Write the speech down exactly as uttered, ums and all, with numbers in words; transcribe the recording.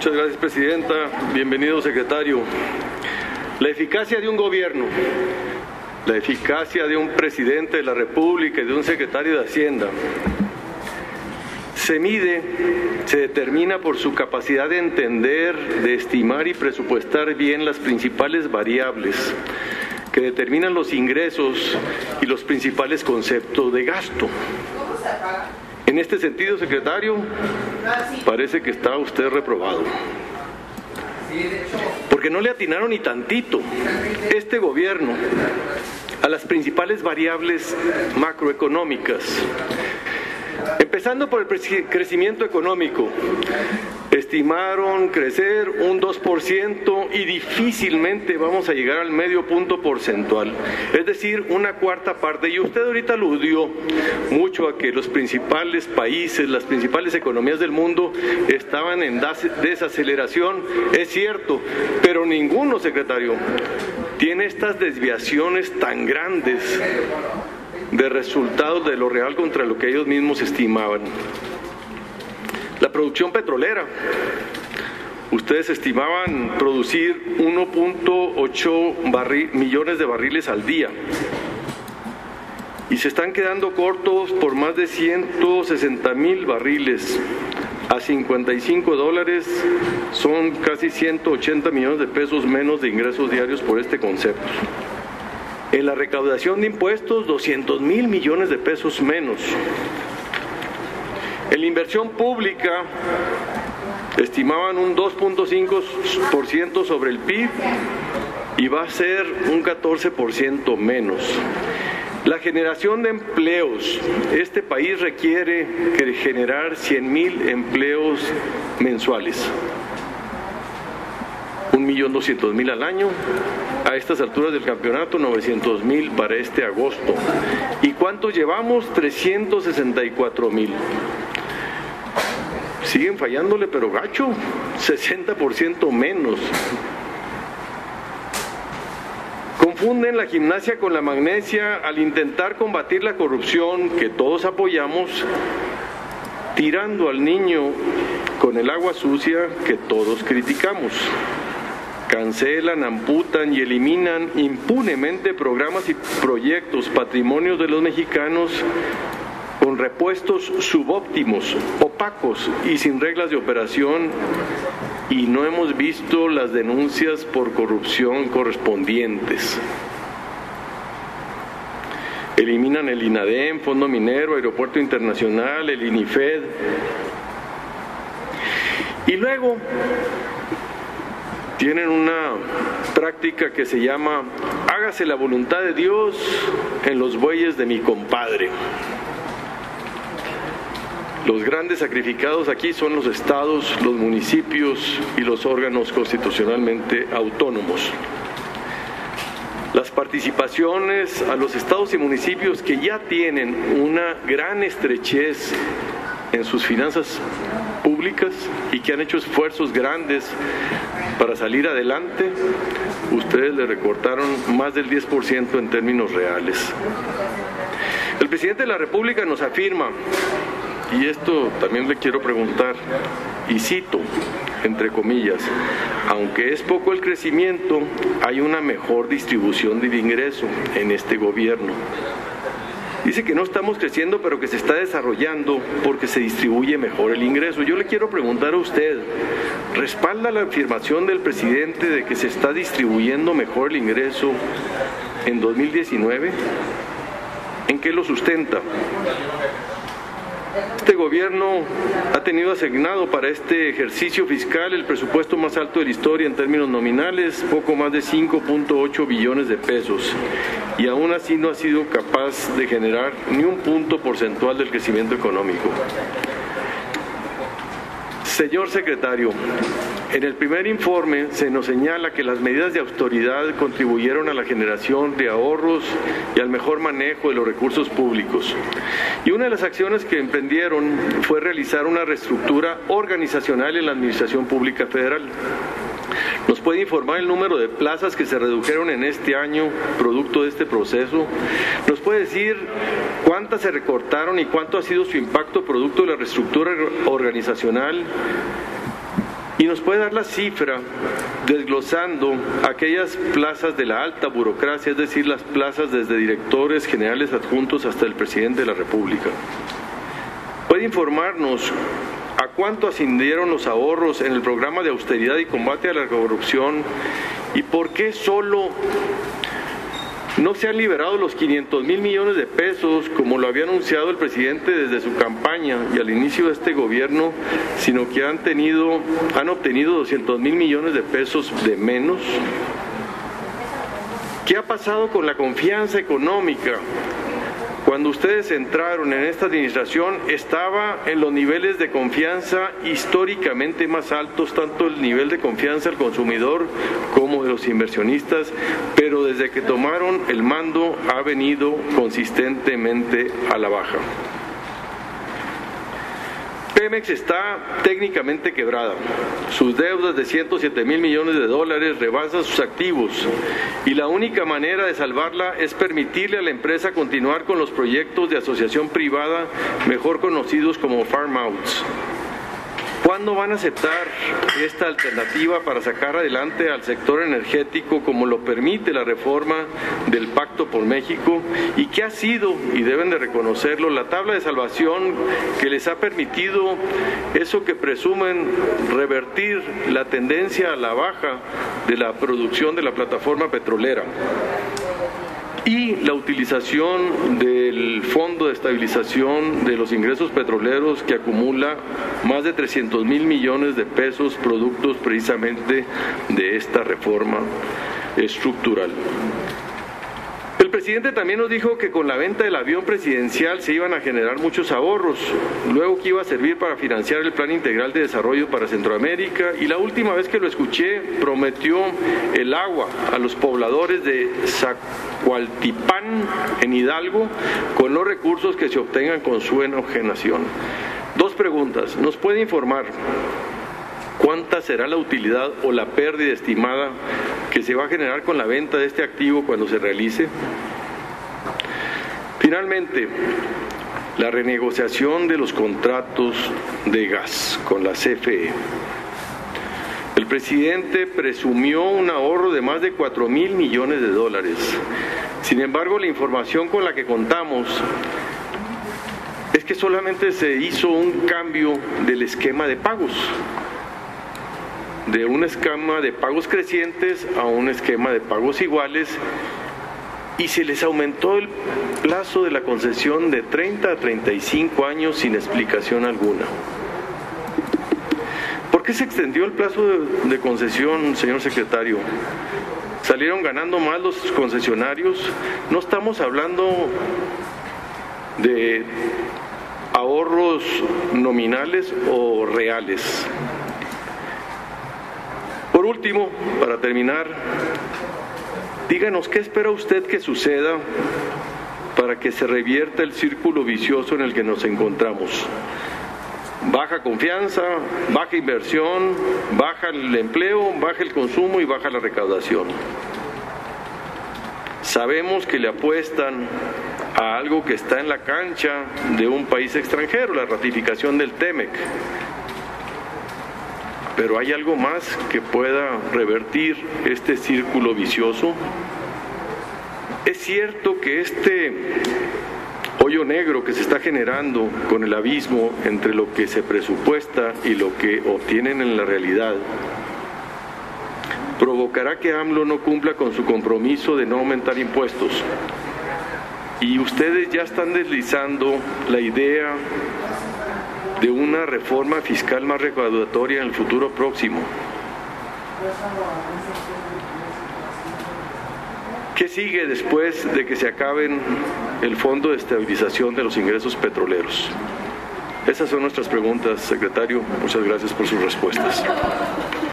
Muchas gracias, Presidenta. Bienvenido, secretario. La eficacia de un gobierno, la eficacia de un presidente de la República y de un secretario de Hacienda se mide, se determina por su capacidad de entender, de estimar y presupuestar bien las principales variables que determinan los ingresos y los principales conceptos de gasto. En este sentido, secretario, parece que está usted reprobado. Porque no le atinaron ni tantito este gobierno a las principales variables macroeconómicas. Empezando por el crecimiento económico, estimaron crecer un dos por ciento y difícilmente vamos a llegar al medio punto porcentual, es decir, una cuarta parte. Y usted ahorita aludió mucho a que los principales países, las principales economías del mundo estaban en desaceleración, es cierto, pero ninguno, secretario, tiene estas desviaciones tan grandes de resultados de lo real contra lo que ellos mismos estimaban. La producción petrolera, ustedes estimaban producir uno punto ocho millones de barriles al día y se están quedando cortos por más de ciento sesenta mil barriles. A cincuenta y cinco dólares son casi ciento ochenta millones de pesos menos de ingresos diarios por este concepto. En la recaudación de impuestos, doscientos mil millones de pesos menos. En la inversión pública, estimaban un dos punto cinco por ciento sobre el P I B y va a ser un catorce por ciento menos. La generación de empleos, este país requiere generar cien mil empleos mensuales. un millón doscientos mil al año, a estas alturas del campeonato novecientos mil para este agosto. ¿Y cuántos llevamos? trescientos sesenta y cuatro mil. Siguen fallándole, pero gacho, sesenta por ciento menos. Confunden la gimnasia con la magnesia al intentar combatir la corrupción que todos apoyamos, tirando al niño con el agua sucia que todos criticamos. Cancelan, amputan y eliminan impunemente programas y proyectos, patrimonios de los mexicanos con repuestos subóptimos, opacos y sin reglas de operación, y no hemos visto las denuncias por corrupción correspondientes. Eliminan el INADEM, Fondo Minero, Aeropuerto Internacional, el INIFED. Y luego tienen una práctica que se llama hágase la voluntad de Dios en los bueyes de mi compadre. Los grandes sacrificados aquí son los estados, los municipios y los órganos constitucionalmente autónomos. Las participaciones a los estados y municipios que ya tienen una gran estrechez en sus finanzas públicas y que han hecho esfuerzos grandes para salir adelante, ustedes le recortaron más del diez por ciento en términos reales. El presidente de la República nos afirma, y esto también le quiero preguntar, y cito, entre comillas, aunque es poco el crecimiento, hay una mejor distribución del ingreso en este gobierno. Dice que no estamos creciendo, pero que se está desarrollando porque se distribuye mejor el ingreso. Yo le quiero preguntar a usted, ¿respalda la afirmación del presidente de que se está distribuyendo mejor el ingreso en dos mil diecinueve? ¿En qué lo sustenta? Este gobierno ha tenido asignado para este ejercicio fiscal el presupuesto más alto de la historia en términos nominales, poco más de cinco punto ocho billones de pesos, y aún así no ha sido capaz de generar ni un punto porcentual del crecimiento económico. Señor secretario, en el primer informe se nos señala que las medidas de austeridad contribuyeron a la generación de ahorros y al mejor manejo de los recursos públicos. Y una de las acciones que emprendieron fue realizar una reestructura organizacional en la Administración Pública Federal. ¿Nos puede informar el número de plazas que se redujeron en este año producto de este proceso? ¿Nos puede decir cuántas se recortaron y cuánto ha sido su impacto producto de la reestructura organizacional? Y nos puede dar la cifra desglosando aquellas plazas de la alta burocracia, es decir, las plazas desde directores generales adjuntos hasta el presidente de la República. Puede informarnos a cuánto ascendieron los ahorros en el programa de austeridad y combate a la corrupción y por qué solo no se han liberado los quinientos mil millones de pesos como lo había anunciado el presidente desde su campaña y al inicio de este gobierno, sino que han tenido, han obtenido doscientos mil millones de pesos de menos. ¿Qué ha pasado con la confianza económica? Cuando ustedes entraron en esta administración estaba en los niveles de confianza históricamente más altos, tanto el nivel de confianza del consumidor como de los inversionistas, pero desde que tomaron el mando ha venido consistentemente a la baja. Pemex está técnicamente quebrada. Sus deudas de ciento siete mil millones de dólares rebasan sus activos y la única manera de salvarla es permitirle a la empresa continuar con los proyectos de asociación privada, mejor conocidos como farm outs. ¿Cuándo van a aceptar esta alternativa para sacar adelante al sector energético como lo permite la reforma del Pacto por México? ¿Y qué ha sido, y deben de reconocerlo, la tabla de salvación que les ha permitido eso que presumen revertir la tendencia a la baja de la producción de la plataforma petrolera? Y la utilización del Fondo de Estabilización de los Ingresos Petroleros que acumula más de trescientos mil millones de pesos productos precisamente de esta reforma estructural. El presidente también nos dijo que con la venta del avión presidencial se iban a generar muchos ahorros, luego que iba a servir para financiar el Plan Integral de Desarrollo para Centroamérica y la última vez que lo escuché prometió el agua a los pobladores de Zacualtipán en Hidalgo con los recursos que se obtengan con su enajenación. Dos preguntas. ¿Nos puede informar cuánta será la utilidad o la pérdida estimada que se va a generar con la venta de este activo cuando se realice? Finalmente, la renegociación de los contratos de gas con la C F E. El presidente presumió un ahorro de más de cuatro mil millones de dólares. Sin embargo, la información con la que contamos es que solamente se hizo un cambio del esquema de pagos, de un esquema de pagos crecientes a un esquema de pagos iguales, y se les aumentó el plazo de la concesión de treinta a treinta y cinco años sin explicación alguna. ¿Por qué se extendió el plazo de, de concesión, señor secretario? ¿Salieron ganando más los concesionarios? No estamos hablando de ahorros nominales o reales. Por último, para terminar, díganos qué espera usted que suceda para que se revierta el círculo vicioso en el que nos encontramos. Baja confianza, baja inversión, baja el empleo, baja el consumo y baja la recaudación. Sabemos que le apuestan a algo que está en la cancha de un país extranjero, la ratificación del TEMEC. Pero ¿hay algo más que pueda revertir este círculo vicioso? Es cierto que este hoyo negro que se está generando con el abismo entre lo que se presupuesta y lo que obtienen en la realidad provocará que AMLO no cumpla con su compromiso de no aumentar impuestos. Y ustedes ya están deslizando la idea de una reforma fiscal más recaudatoria en el futuro próximo. ¿Qué sigue después de que se acaben el Fondo de Estabilización de los Ingresos Petroleros? Esas son nuestras preguntas, secretario. Muchas gracias por sus respuestas.